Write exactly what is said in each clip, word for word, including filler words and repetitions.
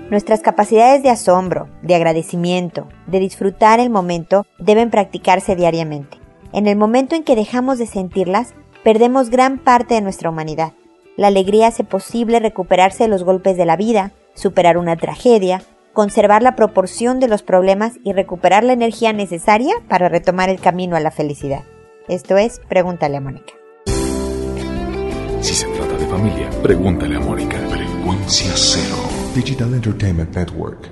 Nuestras capacidades de asombro, de agradecimiento, de disfrutar el momento deben practicarse diariamente. En el momento en que dejamos de sentirlas, perdemos gran parte de nuestra humanidad. La alegría hace posible recuperarse de los golpes de la vida, superar una tragedia, conservar la proporción de los problemas y recuperar la energía necesaria para retomar el camino a la felicidad. Esto es Pregúntale a Mónica. Si se trata de familia, pregúntale a Mónica. Frecuencia Cero. Digital Entertainment Network.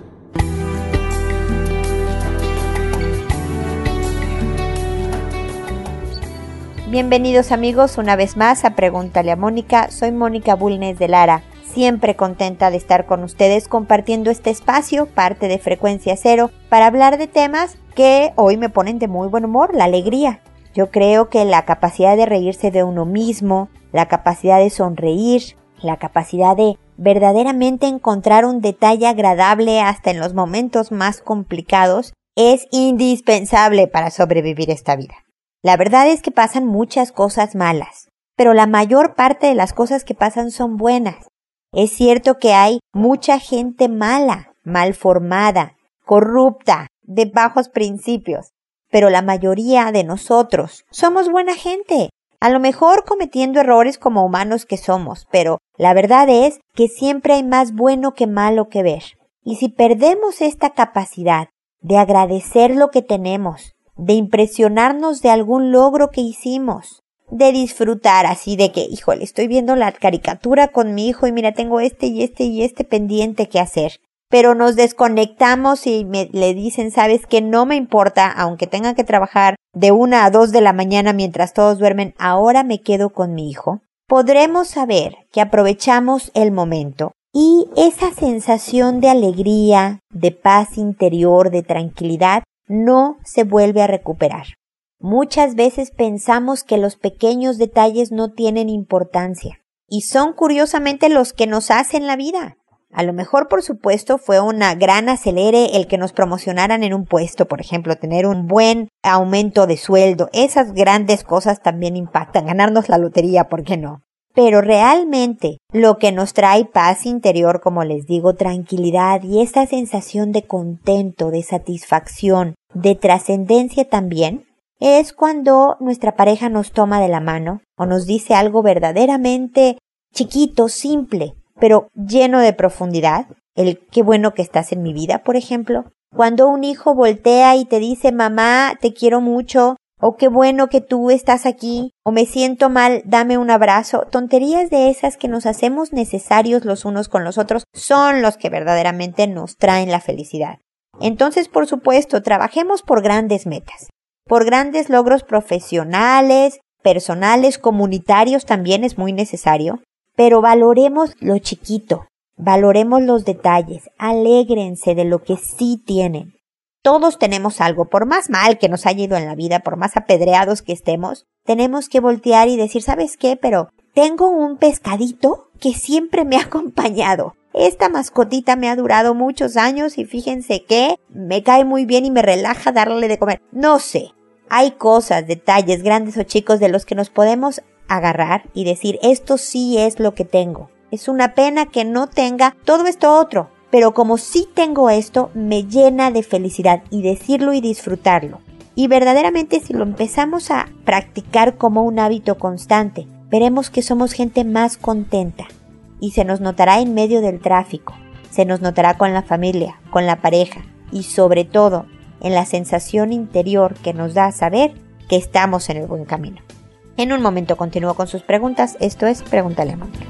Bienvenidos amigos una vez más a Pregúntale a Mónica. Soy Mónica Bulnes de Lara, siempre contenta de estar con ustedes compartiendo este espacio, parte de Frecuencia Cero, para hablar de temas que hoy me ponen de muy buen humor, la alegría. Yo creo que la capacidad de reírse de uno mismo, la capacidad de sonreír, la capacidad de verdaderamente encontrar un detalle agradable hasta en los momentos más complicados es indispensable para sobrevivir esta vida. La verdad es que pasan muchas cosas malas, pero la mayor parte de las cosas que pasan son buenas. Es cierto que hay mucha gente mala, mal formada, corrupta, de bajos principios, pero la mayoría de nosotros somos buena gente. A lo mejor cometiendo errores como humanos que somos, pero la verdad es que siempre hay más bueno que malo que ver. Y si perdemos esta capacidad de agradecer lo que tenemos, de impresionarnos de algún logro que hicimos, de disfrutar así de que, híjole, estoy viendo la caricatura con mi hijo y mira, tengo este y este y este pendiente que hacer. Pero nos desconectamos y me, le dicen, sabes que no me importa, aunque tenga que trabajar de una a dos de la mañana mientras todos duermen, ahora me quedo con mi hijo. Podremos saber que aprovechamos el momento y esa sensación de alegría, de paz interior, de tranquilidad, no se vuelve a recuperar. Muchas veces pensamos que los pequeños detalles no tienen importancia y son curiosamente los que nos hacen la vida. A lo mejor, por supuesto, fue una gran acelere el que nos promocionaran en un puesto, por ejemplo, tener un buen aumento de sueldo. Esas grandes cosas también impactan. Ganarnos la lotería, ¿por qué no? Pero realmente lo que nos trae paz interior, como les digo, tranquilidad y esa sensación de contento, de satisfacción, de trascendencia también, es cuando nuestra pareja nos toma de la mano o nos dice algo verdaderamente chiquito, simple, pero lleno de profundidad. El qué bueno que estás en mi vida, por ejemplo. Cuando un hijo voltea y te dice, mamá, te quiero mucho, o qué bueno que tú estás aquí, o me siento mal, dame un abrazo. Tonterías de esas que nos hacemos necesarios los unos con los otros son los que verdaderamente nos traen la felicidad. Entonces, por supuesto, trabajemos por grandes metas, por grandes logros profesionales, personales, comunitarios también es muy necesario. Pero valoremos lo chiquito, valoremos los detalles, alégrense de lo que sí tienen. Todos tenemos algo, por más mal que nos haya ido en la vida, por más apedreados que estemos, tenemos que voltear y decir, ¿sabes qué? Pero tengo un pescadito que siempre me ha acompañado. Esta mascotita me ha durado muchos años y fíjense que me cae muy bien y me relaja darle de comer. No sé, hay cosas, detalles, grandes o chicos, de los que nos podemos agarrar y decir, esto sí es lo que tengo. Es una pena que no tenga todo esto otro, pero como sí tengo esto, me llena de felicidad y decirlo y disfrutarlo. Y verdaderamente si lo empezamos a practicar como un hábito constante, veremos que somos gente más contenta y se nos notará en medio del tráfico, se nos notará con la familia, con la pareja y sobre todo en la sensación interior que nos da saber que estamos en el buen camino. En un momento continúo con sus preguntas. Esto es Pregúntale a Mónica.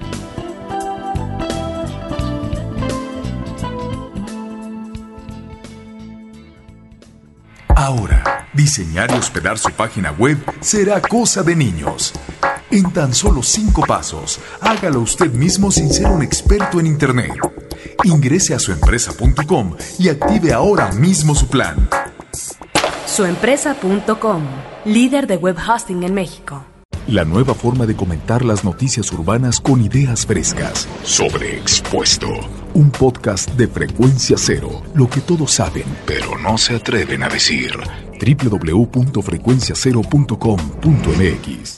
Ahora, diseñar y hospedar su página web será cosa de niños. En tan solo cinco pasos, hágalo usted mismo sin ser un experto en Internet. Ingrese a su empresa punto com y active ahora mismo su plan. su empresa punto com, líder de web hosting en México. La nueva forma de comentar las noticias urbanas con ideas frescas. Sobreexpuesto. Un podcast de Frecuencia Cero. Lo que todos saben, pero no se atreven a decir. doble u doble u doble u punto frecuencia cero punto com punto m x.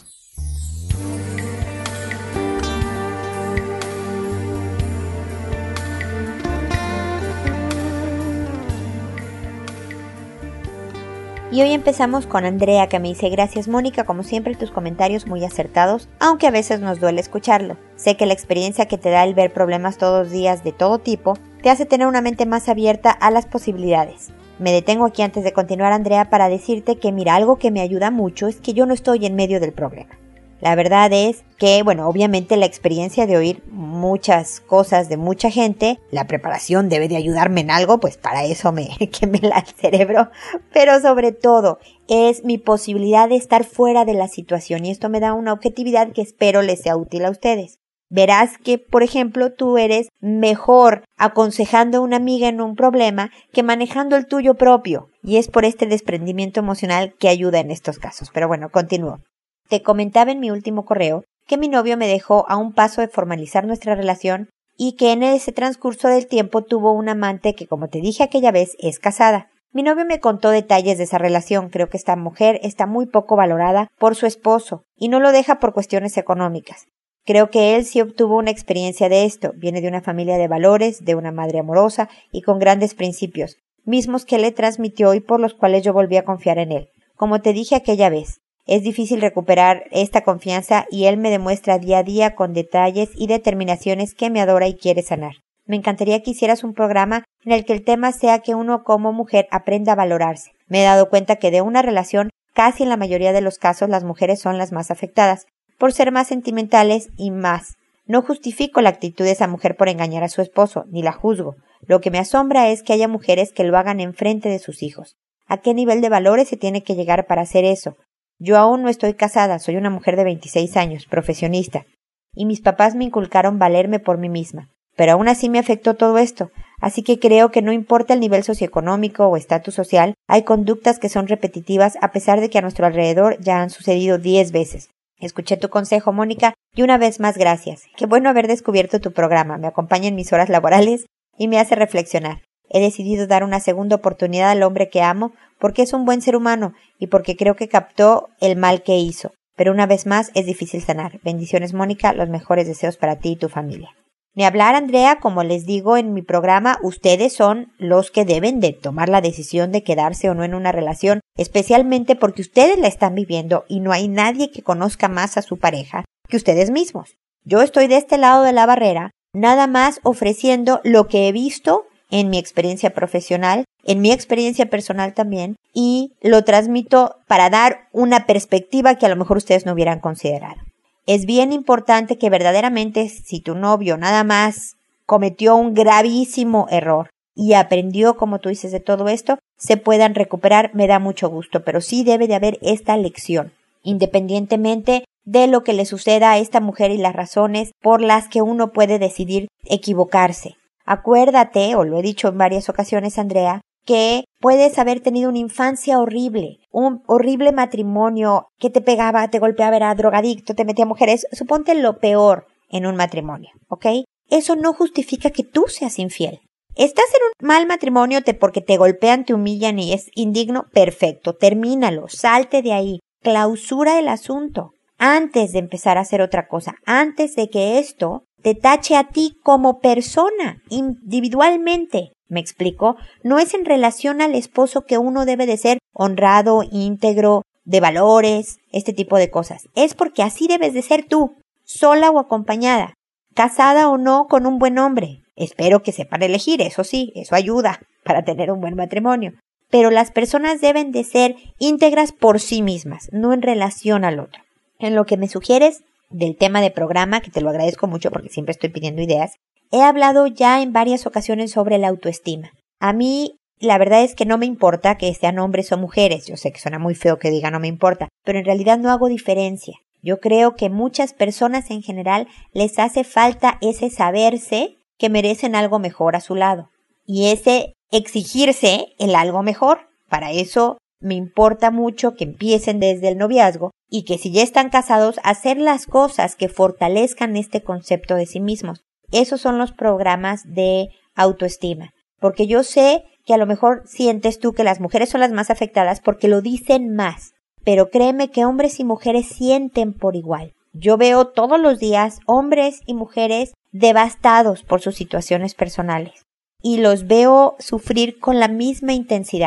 Y hoy empezamos con Andrea, que me dice: gracias Mónica, como siempre tus comentarios muy acertados, aunque a veces nos duele escucharlo. Sé que la experiencia que te da el ver problemas todos los días de todo tipo te hace tener una mente más abierta a las posibilidades. Me detengo aquí antes de continuar, Andrea, para decirte que mira, algo que me ayuda mucho es que yo no estoy en medio del problema. La verdad es que, bueno, obviamente la experiencia de oír muchas cosas de mucha gente, la preparación debe de ayudarme en algo, pues para eso me quemela el cerebro, pero sobre todo es mi posibilidad de estar fuera de la situación y esto me da una objetividad que espero les sea útil a ustedes. Verás que, por ejemplo, tú eres mejor aconsejando a una amiga en un problema que manejando el tuyo propio. Y es por este desprendimiento emocional que ayuda en estos casos. Pero bueno, continúo. Te comentaba en mi último correo que mi novio me dejó a un paso de formalizar nuestra relación y que en ese transcurso del tiempo tuvo un amante que, como te dije aquella vez, es casada. Mi novio me contó detalles de esa relación. Creo que esta mujer está muy poco valorada por su esposo y no lo deja por cuestiones económicas. Creo que él sí obtuvo una experiencia de esto. Viene de una familia de valores, de una madre amorosa y con grandes principios, mismos que le transmitió y por los cuales yo volví a confiar en él. Como te dije aquella vez, es difícil recuperar esta confianza y él me demuestra día a día con detalles y determinaciones que me adora y quiere sanar. Me encantaría que hicieras un programa en el que el tema sea que uno como mujer aprenda a valorarse. Me he dado cuenta que de una relación, casi en la mayoría de los casos, las mujeres son las más afectadas, por ser más sentimentales y más. No justifico la actitud de esa mujer por engañar a su esposo, ni la juzgo. Lo que me asombra es que haya mujeres que lo hagan enfrente de sus hijos. ¿A qué nivel de valores se tiene que llegar para hacer eso? Yo aún no estoy casada, soy una mujer de veintiséis años, profesionista, y mis papás me inculcaron valerme por mí misma. Pero aún así me afectó todo esto, así que creo que no importa el nivel socioeconómico o estatus social, hay conductas que son repetitivas a pesar de que a nuestro alrededor ya han sucedido diez veces. Escuché tu consejo, Mónica, y una vez más gracias. Qué bueno haber descubierto tu programa, me acompaña en mis horas laborales y me hace reflexionar. He decidido dar una segunda oportunidad al hombre que amo porque es un buen ser humano y porque creo que captó el mal que hizo. Pero una vez más es difícil sanar. Bendiciones, Mónica, los mejores deseos para ti y tu familia. Ni hablar, Andrea, como les digo en mi programa, ustedes son los que deben de tomar la decisión de quedarse o no en una relación, especialmente porque ustedes la están viviendo y no hay nadie que conozca más a su pareja que ustedes mismos. Yo estoy de este lado de la barrera, nada más ofreciendo lo que he visto en mi experiencia profesional, en mi experiencia personal también, y lo transmito para dar una perspectiva que a lo mejor ustedes no hubieran considerado. Es bien importante que verdaderamente, si tu novio nada más cometió un gravísimo error y aprendió, como tú dices, de todo esto, se puedan recuperar, me da mucho gusto, pero sí debe de haber esta lección, independientemente de lo que le suceda a esta mujer y las razones por las que uno puede decidir equivocarse. Acuérdate, o lo he dicho en varias ocasiones, Andrea, que puedes haber tenido una infancia horrible, un horrible matrimonio que te pegaba, te golpeaba, era drogadicto, te metía a mujeres. Suponte lo peor en un matrimonio, ¿ok? Eso no justifica que tú seas infiel. Estás en un mal matrimonio te, porque te golpean, te humillan y es indigno, perfecto, termínalo, salte de ahí, clausura el asunto antes de empezar a hacer otra cosa, antes de que esto te tache a ti como persona, individualmente. ¿Me explico? No es en relación al esposo que uno debe de ser honrado, íntegro, de valores, este tipo de cosas. Es porque así debes de ser tú, sola o acompañada, casada o no con un buen hombre. Espero que sepan elegir, eso sí, eso ayuda para tener un buen matrimonio. Pero las personas deben de ser íntegras por sí mismas, no en relación al otro. En lo que me sugieres del tema de programa, que te lo agradezco mucho porque siempre estoy pidiendo ideas, he hablado ya en varias ocasiones sobre la autoestima. A mí, la verdad es que no me importa que sean hombres o mujeres. Yo sé que suena muy feo que diga no me importa, pero en realidad no hago diferencia. Yo creo que muchas personas en general les hace falta ese saberse que merecen algo mejor a su lado. Y ese exigirse el algo mejor. Para eso me importa mucho que empiecen desde el noviazgo y que si ya están casados, hacer las cosas que fortalezcan este concepto de sí mismos. Esos son los programas de autoestima, porque yo sé que a lo mejor sientes tú que las mujeres son las más afectadas porque lo dicen más, pero créeme que hombres y mujeres sienten por igual. Yo veo todos los días hombres y mujeres devastados por sus situaciones personales y los veo sufrir con la misma intensidad.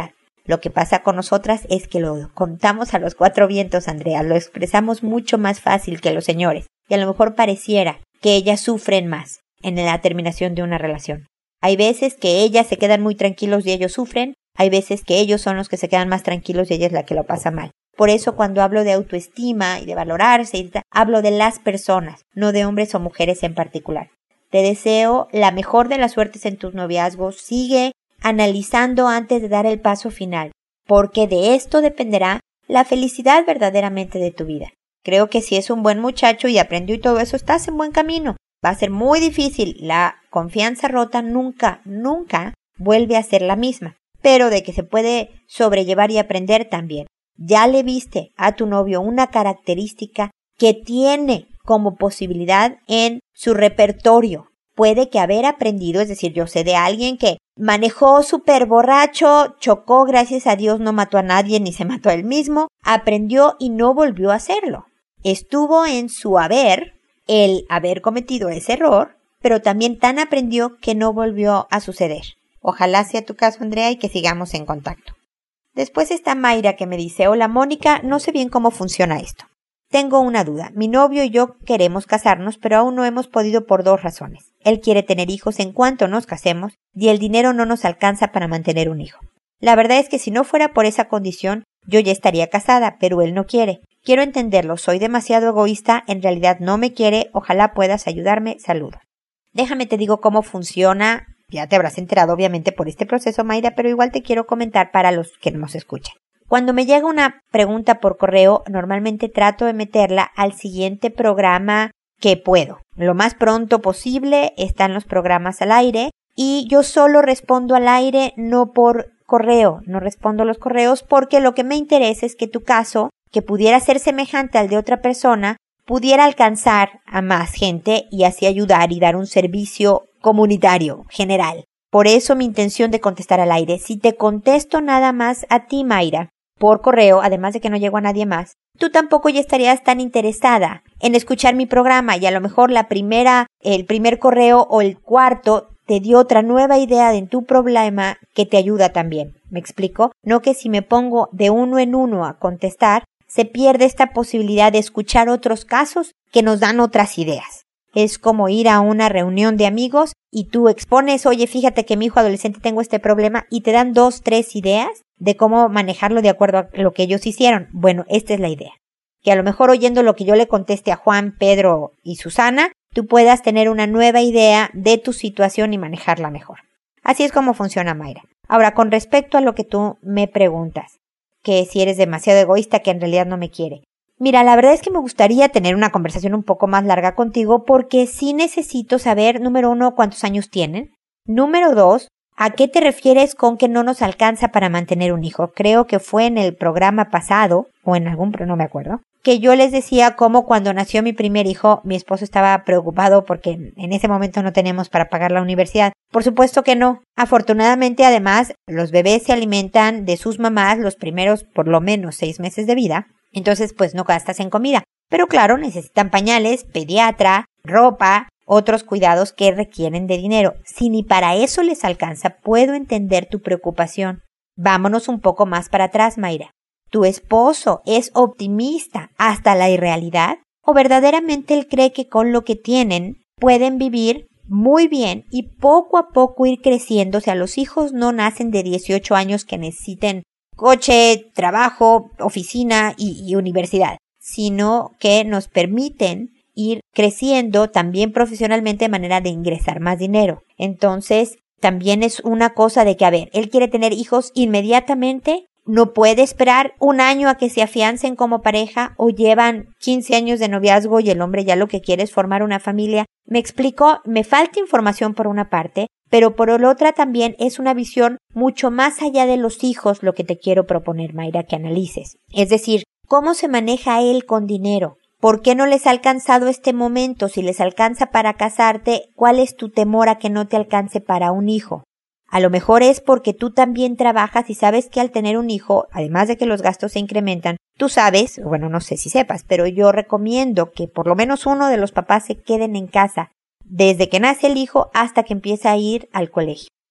Lo que pasa con nosotras es que lo contamos a los cuatro vientos, Andrea, lo expresamos mucho más fácil que los señores, y a lo mejor pareciera que ellas sufren más en la terminación de una relación. Hay veces que ellas se quedan muy tranquilos y ellos sufren, hay veces que ellos son los que se quedan más tranquilos y ella es la que lo pasa mal. Por eso cuando hablo de autoestima y de valorarse, y de, hablo de las personas, no de hombres o mujeres en particular. Te deseo la mejor de las suertes en tus noviazgos. Sigue analizando antes de dar el paso final, porque de esto dependerá la felicidad verdaderamente de tu vida. Creo que si es un buen muchacho y aprendió y todo eso, estás en buen camino. Va a ser muy difícil. La confianza rota nunca, nunca vuelve a ser la misma, pero de que se puede sobrellevar y aprender también. Ya le viste a tu novio una característica que tiene como posibilidad en su repertorio. Puede que haber aprendido, es decir, yo sé de alguien que manejó súper borracho, chocó, gracias a Dios no mató a nadie ni se mató a él mismo, aprendió y no volvió a hacerlo. Estuvo en su haber el haber cometido ese error, pero también tan aprendió que no volvió a suceder. Ojalá sea tu caso, Andrea, y que sigamos en contacto. Después está Mayra que me dice, hola Mónica, no sé bien cómo funciona esto. Tengo una duda. Mi novio y yo queremos casarnos, pero aún no hemos podido por dos razones. Él quiere tener hijos en cuanto nos casemos y el dinero no nos alcanza para mantener un hijo. La verdad es que si no fuera por esa condición, yo ya estaría casada, pero él no quiere. Quiero entenderlo, soy demasiado egoísta, en realidad no me quiere, ojalá puedas ayudarme, saludos. Déjame te digo cómo funciona, ya te habrás enterado obviamente por este proceso, Mayra, pero igual te quiero comentar para los que nos escuchan. Cuando me llega una pregunta por correo, normalmente trato de meterla al siguiente programa que puedo. Lo más pronto posible están los programas al aire y yo solo respondo al aire, no por correo, no respondo los correos porque lo que me interesa es que tu caso, que pudiera ser semejante al de otra persona, pudiera alcanzar a más gente y así ayudar y dar un servicio comunitario, general. Por eso mi intención de contestar al aire. Si te contesto nada más a ti, Mayra, por correo, además de que no llego a nadie más, tú tampoco ya estarías tan interesada en escuchar mi programa y a lo mejor la primera, el primer correo o el cuarto te dio otra nueva idea de tu problema que te ayuda también. ¿Me explico? No que si me pongo de uno en uno a contestar, se pierde esta posibilidad de escuchar otros casos que nos dan otras ideas. Es como ir a una reunión de amigos y tú expones, oye, fíjate que mi hijo adolescente tengo este problema y te dan dos, tres ideas de cómo manejarlo de acuerdo a lo que ellos hicieron. Bueno, esta es la idea. Que a lo mejor oyendo lo que yo le conteste a Juan, Pedro y Susana, tú puedas tener una nueva idea de tu situación y manejarla mejor. Así es como funciona, Mayra. Ahora, con respecto a lo que tú me preguntas, que si eres demasiado egoísta, que en realidad no me quiere. Mira, la verdad es que me gustaría tener una conversación un poco más larga contigo porque sí necesito saber, número uno, cuántos años tienen. Número dos, ¿a qué te refieres con que no nos alcanza para mantener un hijo? Creo que fue en el programa pasado, o en algún, no me acuerdo, que yo les decía cómo cuando nació mi primer hijo, mi esposo estaba preocupado porque en ese momento no teníamos para pagar la universidad. Por supuesto que no. Afortunadamente, además, los bebés se alimentan de sus mamás los primeros por lo menos seis meses de vida. Entonces, pues no gastas en comida. Pero claro, necesitan pañales, pediatra, ropa, otros cuidados que requieren de dinero. Si ni para eso les alcanza, puedo entender tu preocupación. Vámonos un poco más para atrás, Mayra. ¿Tu esposo es optimista hasta la irrealidad? ¿O verdaderamente él cree que con lo que tienen pueden vivir muy bien y poco a poco ir creciendo? O sea, los hijos no nacen de dieciocho años que necesiten coche, trabajo, oficina y, y universidad, sino que nos permiten ir creciendo también profesionalmente de manera de ingresar más dinero. Entonces, también es una cosa de que, a ver, él quiere tener hijos inmediatamente, no puede esperar un año a que se afiancen como pareja o llevan quince años de noviazgo y el hombre ya lo que quiere es formar una familia. Me explico, me falta información por una parte, pero por la otra también es una visión mucho más allá de los hijos lo que te quiero proponer, Mayra, que analices. Es decir, ¿cómo se maneja él con dinero? ¿Por qué no les ha alcanzado este momento? Si les alcanza para casarte, ¿cuál es tu temor a que no te alcance para un hijo? A lo mejor es porque tú también trabajas y sabes que al tener un hijo, además de que los gastos se incrementan, tú sabes, bueno, no sé si sepas, pero yo recomiendo que por lo menos uno de los papás se queden en casa desde que nace el hijo hasta que empieza a ir al colegio.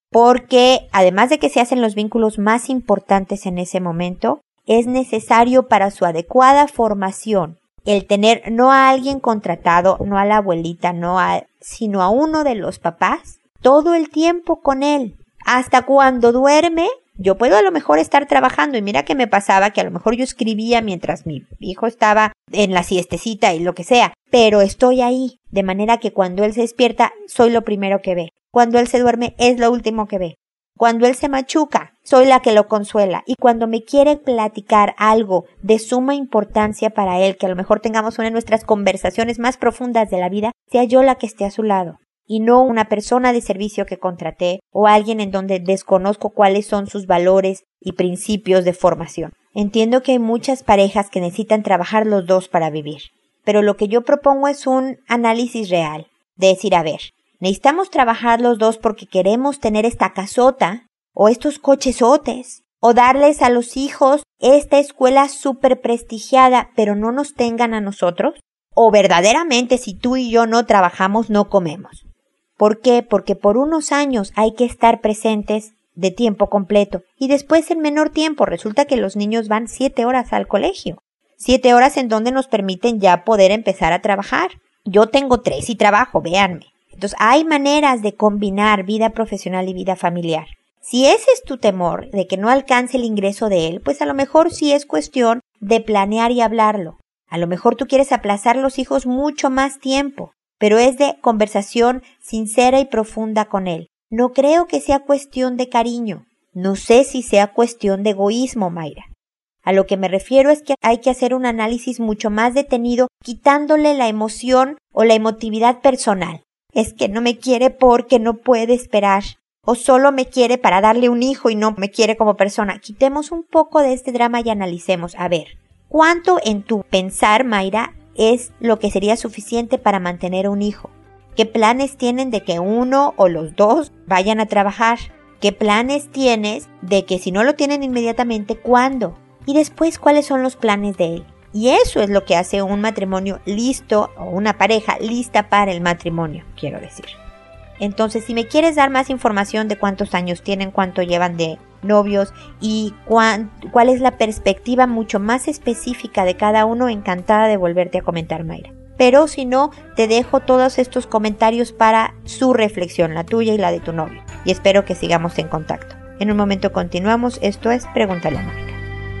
porque además de que se hacen los vínculos más importantes en ese momento, es necesario para su adecuada formación el tener no a alguien contratado, no a la abuelita, no a, sino a uno de los papás, todo el tiempo con él. Hasta cuando duerme, yo puedo a lo mejor estar trabajando y mira que me pasaba que a lo mejor yo escribía mientras mi hijo estaba en la siestecita y lo que sea, pero estoy ahí, de manera que cuando él se despierta, soy lo primero que ve. Cuando él se duerme, es lo último que ve. Cuando él se machuca, soy la que lo consuela. Y cuando me quiere platicar algo de suma importancia para él, que a lo mejor tengamos una de nuestras conversaciones más profundas de la vida, sea yo la que esté a su lado. Y no una persona de servicio que contraté o alguien en donde desconozco cuáles son sus valores y principios de formación. Entiendo que hay muchas parejas que necesitan trabajar los dos para vivir. Pero lo que yo propongo es un análisis real. De decir, a ver, necesitamos trabajar los dos porque queremos tener esta casota o estos cochesotes o darles a los hijos esta escuela súper prestigiada, pero no nos tengan a nosotros. O verdaderamente si tú y yo no trabajamos, no comemos. ¿Por qué? Porque por unos años hay que estar presentes de tiempo completo y después en menor tiempo. Resulta que los niños van siete horas al colegio. Siete horas en donde nos permiten ya poder empezar a trabajar. Yo tengo tres y trabajo, véanme. Entonces, hay maneras de combinar vida profesional y vida familiar. Si ese es tu temor de que no alcance el ingreso de él, pues a lo mejor sí es cuestión de planear y hablarlo. A lo mejor tú quieres aplazar los hijos mucho más tiempo, pero es de conversación sincera y profunda con él. No creo que sea cuestión de cariño. No sé si sea cuestión de egoísmo, Mayra. A lo que me refiero es que hay que hacer un análisis mucho más detenido, quitándole la emoción o la emotividad personal. Es que no me quiere porque no puede esperar, o solo me quiere para darle un hijo y no me quiere como persona. Quitemos un poco de este drama y analicemos. A ver, ¿cuánto en tu pensar, Mayra, es lo que sería suficiente para mantener un hijo? ¿Qué planes tienen de que uno o los dos vayan a trabajar? ¿Qué planes tienes de que si no lo tienen inmediatamente, cuándo? Y después, ¿cuáles son los planes de él? Y eso es lo que hace un matrimonio listo o una pareja lista para el matrimonio, quiero decir. Entonces, si me quieres dar más información de cuántos años tienen, cuánto llevan de novios y cuán, cuál es la perspectiva mucho más específica de cada uno, encantada de volverte a comentar, Mayra. Pero si no, te dejo todos estos comentarios para su reflexión, la tuya y la de tu novio. Y espero que sigamos en contacto. En un momento continuamos. Esto es Pregúntale a Mónica.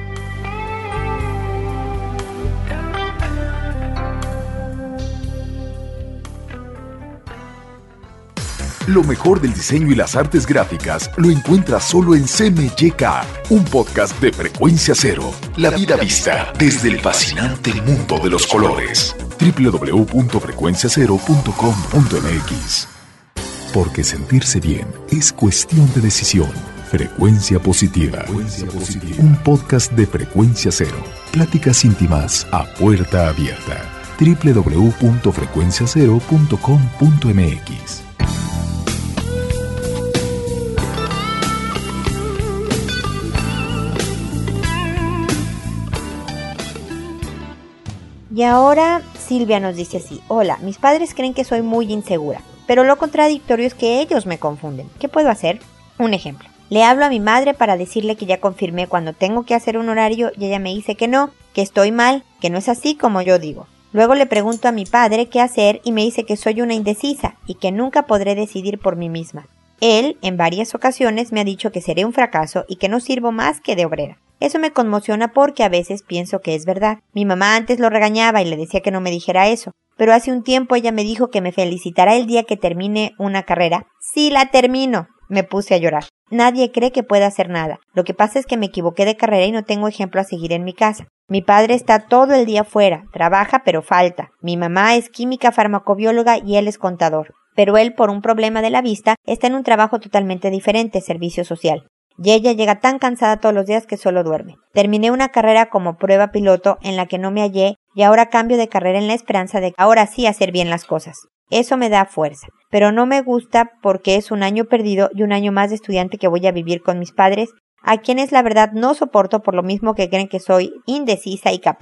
Lo mejor del diseño y las artes gráficas lo encuentras solo en C M Y K, un podcast de Frecuencia Cero. La vida vista desde el fascinante mundo de los colores. doble u doble u doble u punto frecuencia cero punto com punto m x. Porque sentirse bien es cuestión de decisión. Frecuencia Positiva. Frecuencia Positiva. Un podcast de Frecuencia Cero. Pláticas íntimas a puerta abierta. doble u doble u doble u punto frecuencia cero punto com punto m x. Y ahora Silvia nos dice así: hola, mis padres creen que soy muy insegura, pero lo contradictorio es que ellos me confunden. ¿Qué puedo hacer? Un ejemplo. Le hablo a mi madre para decirle que ya confirmé cuando tengo que hacer un horario y ella me dice que no, que estoy mal, que no es así como yo digo. Luego le pregunto a mi padre qué hacer y me dice que soy una indecisa y que nunca podré decidir por mí misma. Él, en varias ocasiones, me ha dicho que seré un fracaso y que no sirvo más que de obrera. Eso me conmociona porque a veces pienso que es verdad. Mi mamá antes lo regañaba y le decía que no me dijera eso, pero hace un tiempo ella me dijo que me felicitará el día que termine una carrera. ¡Sí, la termino! Me puse a llorar. Nadie cree que pueda hacer nada. Lo que pasa es que me equivoqué de carrera y no tengo ejemplo a seguir en mi casa. Mi padre está todo el día fuera, trabaja pero falta. Mi mamá es química farmacobióloga y él es contador. Pero él, por un problema de la vista, está en un trabajo totalmente diferente, servicio social. Y ella llega tan cansada todos los días que solo duerme. Terminé una carrera como prueba piloto en la que no me hallé y ahora cambio de carrera en la esperanza de ahora sí hacer bien las cosas. Eso me da fuerza, pero no me gusta porque es un año perdido y un año más de estudiante que voy a vivir con mis padres, a quienes la verdad no soporto por lo mismo que creen que soy indecisa y capaz.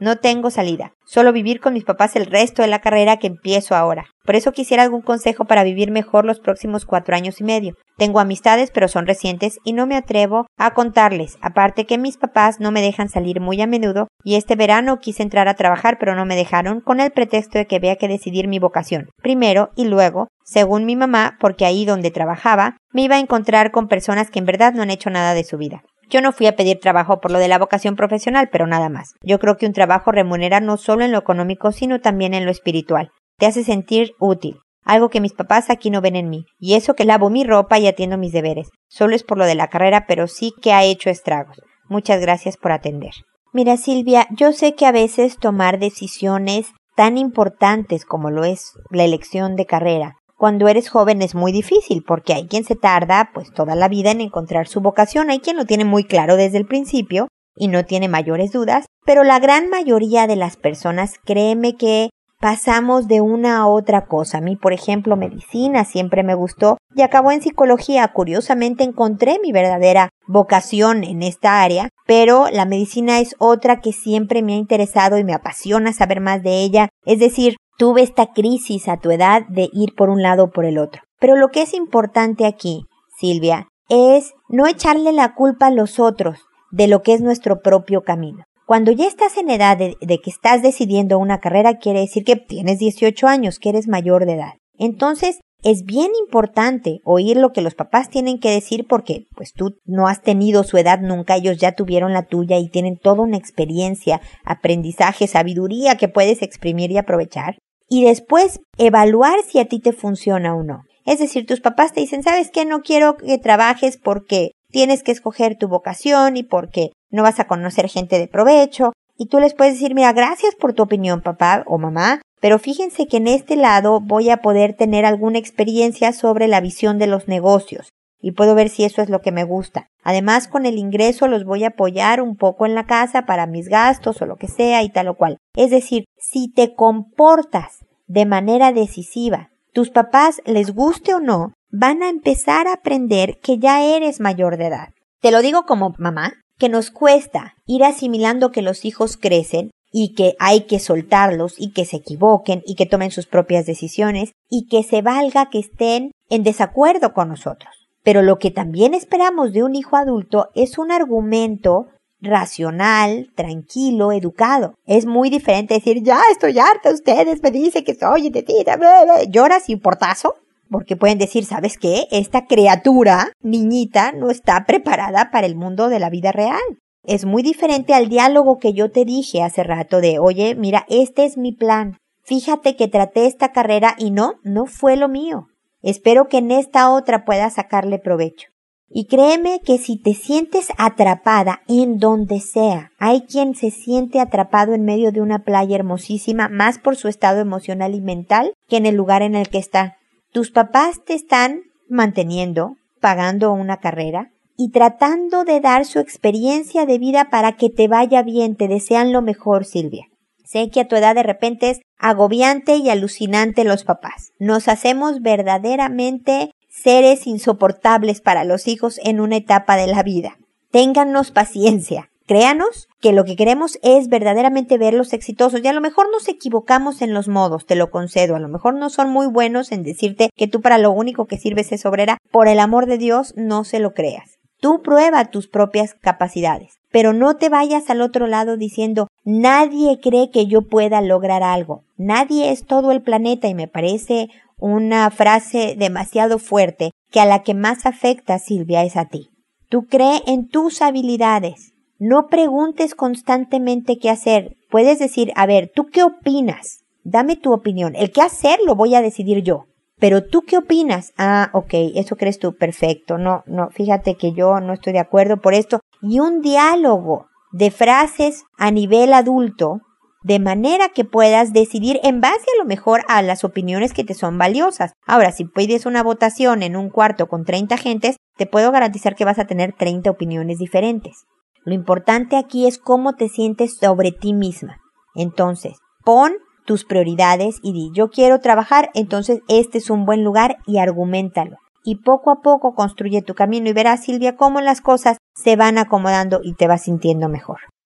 No tengo salida. Solo vivir con mis papás el resto de la carrera que empiezo ahora. Por eso quisiera algún consejo para vivir mejor los próximos cuatro años y medio. Tengo amistades, pero son recientes y no me atrevo a contarles. Aparte que mis papás no me dejan salir muy a menudo y este verano quise entrar a trabajar, pero no me dejaron con el pretexto de que había que decidir mi vocación. Primero y luego, según mi mamá, porque ahí donde trabajaba, me iba a encontrar con personas que en verdad no han hecho nada de su vida. Yo no fui a pedir trabajo por lo de la vocación profesional, pero nada más. Yo creo que un trabajo remunera no solo en lo económico, sino también en lo espiritual. Te hace sentir útil. Algo que mis papás aquí no ven en mí. Y eso que lavo mi ropa y atiendo mis deberes. Solo es por lo de la carrera, pero sí que ha hecho estragos. Muchas gracias por atender. Mira, Silvia, yo sé que a veces tomar decisiones tan importantes como lo es la elección de carrera, cuando eres joven es muy difícil porque hay quien se tarda pues toda la vida en encontrar su vocación, hay quien lo tiene muy claro desde el principio y no tiene mayores dudas, pero la gran mayoría de las personas, créeme que pasamos de una a otra cosa. A mí, por ejemplo, medicina siempre me gustó y acabó en psicología. Curiosamente encontré mi verdadera vocación en esta área, pero la medicina es otra que siempre me ha interesado y me apasiona saber más de ella. Es decir, tuve esta crisis a tu edad de ir por un lado o por el otro. Pero lo que es importante aquí, Silvia, es no echarle la culpa a los otros de lo que es nuestro propio camino. Cuando ya estás en edad de, de que estás decidiendo una carrera, quiere decir que tienes dieciocho años, que eres mayor de edad. Entonces, es bien importante oír lo que los papás tienen que decir porque pues tú no has tenido su edad nunca, ellos ya tuvieron la tuya y tienen toda una experiencia, aprendizaje, sabiduría que puedes exprimir y aprovechar. Y después evaluar si a ti te funciona o no. Es decir, tus papás te dicen, ¿sabes qué? No quiero que trabajes porque tienes que escoger tu vocación y porque no vas a conocer gente de provecho. Y tú les puedes decir, mira, gracias por tu opinión, papá o mamá, pero fíjense que en este lado voy a poder tener alguna experiencia sobre la visión de los negocios y puedo ver si eso es lo que me gusta. Además, con el ingreso los voy a apoyar un poco en la casa para mis gastos o lo que sea y tal o cual. Es decir, si te comportas de manera decisiva, tus papás, les guste o no, van a empezar a aprender que ya eres mayor de edad. Te lo digo como mamá, que nos cuesta ir asimilando que los hijos crecen y que hay que soltarlos y que se equivoquen y que tomen sus propias decisiones y que se valga que estén en desacuerdo con nosotros. Pero lo que también esperamos de un hijo adulto es un argumento racional, tranquilo, educado. Es muy diferente decir, ya estoy harta, ustedes me dicen que soy indecisa, lloras sin portazo, porque pueden decir, ¿sabes qué? Esta criatura, niñita, no está preparada para el mundo de la vida real. Es muy diferente al diálogo que yo te dije hace rato de, oye, mira, este es mi plan. Fíjate que traté esta carrera y no, no fue lo mío. Espero que en esta otra puedas sacarle provecho. Y créeme que si te sientes atrapada en donde sea, hay quien se siente atrapado en medio de una playa hermosísima, más por su estado emocional y mental que en el lugar en el que está. Tus papás te están manteniendo, pagando una carrera y tratando de dar su experiencia de vida para que te vaya bien, te desean lo mejor, Silvia. Sé que a tu edad de repente es agobiante y alucinante los papás. Nos hacemos verdaderamente seres insoportables para los hijos en una etapa de la vida. Téngannos paciencia. Créanos que lo que queremos es verdaderamente verlos exitosos y a lo mejor nos equivocamos en los modos, te lo concedo. A lo mejor no son muy buenos en decirte que tú para lo único que sirves es obrera. Por el amor de Dios, no se lo creas. Tú prueba tus propias capacidades, pero no te vayas al otro lado diciendo, nadie cree que yo pueda lograr algo. Nadie es todo el planeta y me parece una frase demasiado fuerte que a la que más afecta, Silvia, es a ti. Tú cree en tus habilidades. No preguntes constantemente qué hacer. Puedes decir, a ver, ¿tú qué opinas? Dame tu opinión. El qué hacer lo voy a decidir yo. Pero ¿tú qué opinas? Ah, ok, eso crees tú, perfecto. No, no, fíjate que yo no estoy de acuerdo por esto. Y un diálogo de frases a nivel adulto, de manera que puedas decidir en base a lo mejor a las opiniones que te son valiosas. Ahora, si pides una votación en un cuarto con treinta gentes, te puedo garantizar que vas a tener treinta opiniones diferentes. Lo importante aquí es cómo te sientes sobre ti misma. Entonces, pon tus prioridades y di, yo quiero trabajar, entonces este es un buen lugar y arguméntalo. Y poco a poco construye tu camino y verás, Silvia, cómo las cosas se van acomodando y te vas sintiendo mejor.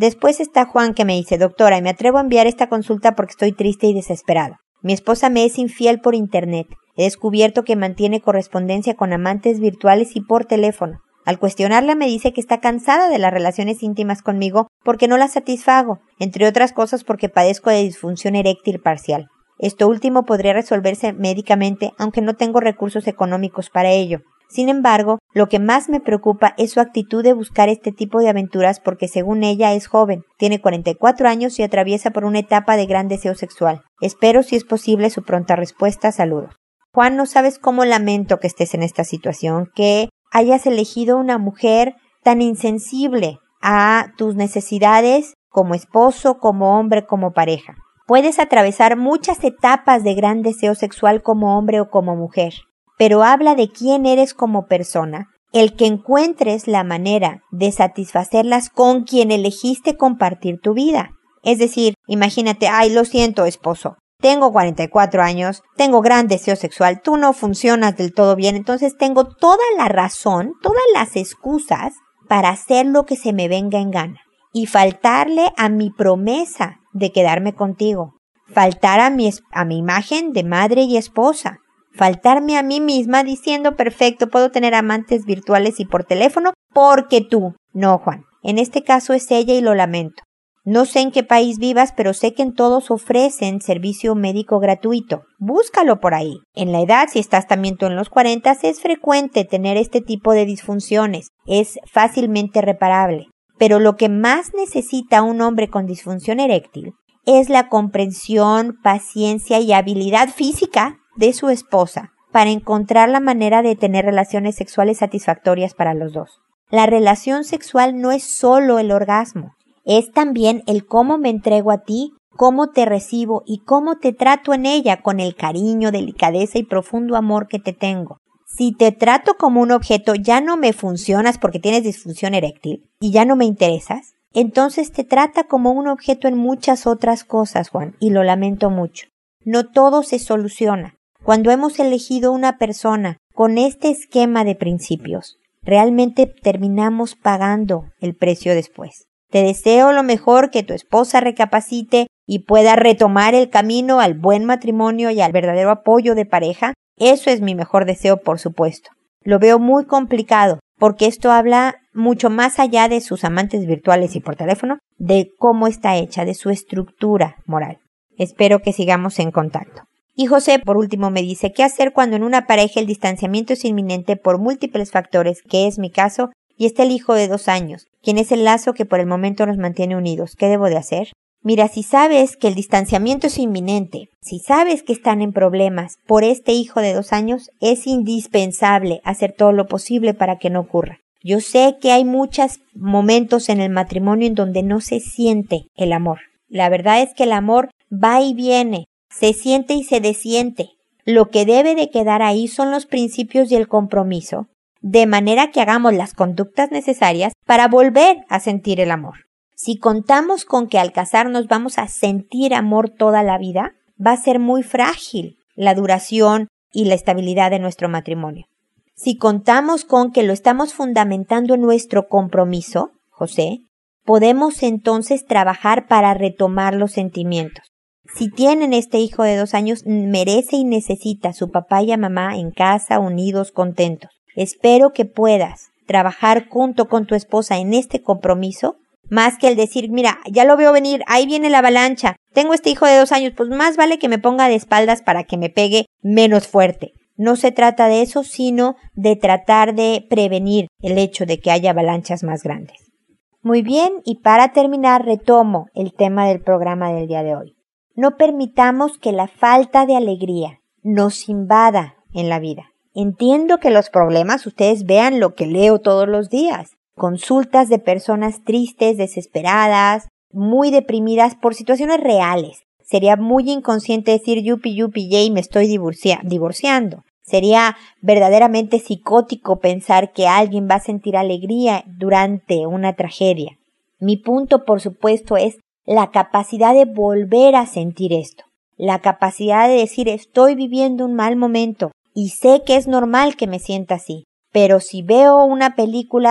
Después está Juan, que me dice: doctora, y me atrevo a enviar esta consulta porque estoy triste y desesperado. Mi esposa me es infiel por internet. He descubierto que mantiene correspondencia con amantes virtuales y por teléfono. Al cuestionarla me dice que está cansada de las relaciones íntimas conmigo porque no las satisfago, entre otras cosas porque padezco de disfunción eréctil parcial. Esto último podría resolverse médicamente, aunque no tengo recursos económicos para ello. Sin embargo, lo que más me preocupa es su actitud de buscar este tipo de aventuras porque según ella es joven, tiene cuarenta y cuatro años y atraviesa por una etapa de gran deseo sexual. Espero, si es posible, su pronta respuesta. Saludos. Juan, no sabes cómo lamento que estés en esta situación, que hayas elegido una mujer tan insensible a tus necesidades como esposo, como hombre, como pareja. Puedes atravesar muchas etapas de gran deseo sexual como hombre o como mujer, pero habla de quién eres como persona, el que encuentres la manera de satisfacerlas con quien elegiste compartir tu vida. Es decir, imagínate: ay, lo siento, esposo, tengo cuarenta y cuatro años, tengo gran deseo sexual, tú no funcionas del todo bien, entonces tengo toda la razón, todas las excusas para hacer lo que se me venga en gana y faltarle a mi promesa de quedarme contigo, faltar a mi, a mi imagen de madre y esposa, faltarme a mí misma diciendo: perfecto, puedo tener amantes virtuales y por teléfono porque tú. No, Juan, en este caso es ella y lo lamento. No sé en qué país vivas, pero sé que en todos ofrecen servicio médico gratuito. Búscalo por ahí. En la edad, si estás también tú en los cuarenta, es frecuente tener este tipo de disfunciones. Es fácilmente reparable. Pero lo que más necesita un hombre con disfunción eréctil es la comprensión, paciencia y habilidad física de su esposa para encontrar la manera de tener relaciones sexuales satisfactorias para los dos. La relación sexual no es solo el orgasmo. Es también el cómo me entrego a ti, cómo te recibo y cómo te trato en ella con el cariño, delicadeza y profundo amor que te tengo. Si te trato como un objeto, ya no me funcionas porque tienes disfunción eréctil y ya no me interesas, entonces te trata como un objeto en muchas otras cosas, Juan, y lo lamento mucho. No todo se soluciona. Cuando hemos elegido una persona con este esquema de principios, realmente terminamos pagando el precio después. Te deseo lo mejor, que tu esposa recapacite y pueda retomar el camino al buen matrimonio y al verdadero apoyo de pareja. Eso es mi mejor deseo, por supuesto. Lo veo muy complicado, porque esto habla mucho más allá de sus amantes virtuales y por teléfono, de cómo está hecha, de su estructura moral. Espero que sigamos en contacto. Y José, por último, me dice: ¿qué hacer cuando en una pareja el distanciamiento es inminente por múltiples factores, que es mi caso, y está el hijo de dos años, quien es el lazo que por el momento nos mantiene unidos? ¿Qué debo de hacer? Mira, si sabes que el distanciamiento es inminente, si sabes que están en problemas por este hijo de dos años, es indispensable hacer todo lo posible para que no ocurra. Yo sé que hay muchos momentos en el matrimonio en donde no se siente el amor. La verdad es que el amor va y viene, se siente y se desiente. Lo que debe de quedar ahí son los principios y el compromiso, de manera que hagamos las conductas necesarias para volver a sentir el amor. Si contamos con que al casarnos vamos a sentir amor toda la vida, va a ser muy frágil la duración y la estabilidad de nuestro matrimonio. Si contamos con que lo estamos fundamentando en nuestro compromiso, José, podemos entonces trabajar para retomar los sentimientos. Si tienen este hijo de dos años, merece y necesita a su papá y a mamá en casa, unidos, contentos. Espero que puedas trabajar junto con tu esposa en este compromiso, más que el decir: mira, ya lo veo venir, ahí viene la avalancha, tengo este hijo de dos años, pues más vale que me ponga de espaldas para que me pegue menos fuerte. No se trata de eso, sino de tratar de prevenir el hecho de que haya avalanchas más grandes. Muy bien, y para terminar retomo el tema del programa del día de hoy. No permitamos que la falta de alegría nos invada en la vida. Entiendo que los problemas, ustedes vean lo que leo todos los días. Consultas de personas tristes, desesperadas, muy deprimidas por situaciones reales. Sería muy inconsciente decir yupi yupi yay, me estoy divorcia- divorciando. Sería verdaderamente psicótico pensar que alguien va a sentir alegría durante una tragedia. Mi punto, por supuesto, es la capacidad de volver a sentir esto. La capacidad de decir: estoy viviendo un mal momento y sé que es normal que me sienta así. Pero si veo una película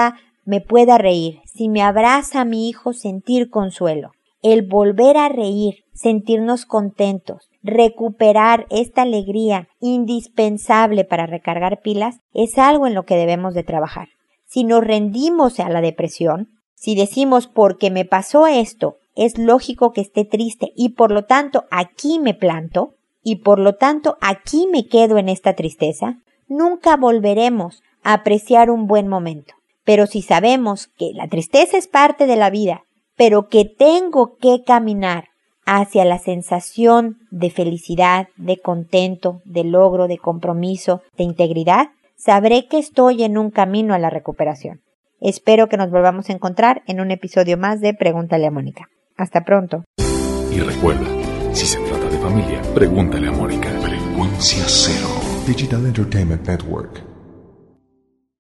me pueda reír, si me abraza a mi hijo, sentir consuelo. El volver a reír, sentirnos contentos, recuperar esta alegría indispensable para recargar pilas, es algo en lo que debemos de trabajar. Si nos rendimos a la depresión, si decimos porque me pasó esto, es lógico que esté triste y por lo tanto aquí me planto y por lo tanto aquí me quedo en esta tristeza, nunca volveremos a apreciar un buen momento. Pero si sabemos que la tristeza es parte de la vida, pero que tengo que caminar hacia la sensación de felicidad, de contento, de logro, de compromiso, de integridad, sabré que estoy en un camino a la recuperación. Espero que nos volvamos a encontrar en un episodio más de Pregúntale a Mónica. Hasta pronto. Y recuerda, si se trata de familia, pregúntale a Mónica. Frecuencia Cero. Digital Entertainment Network.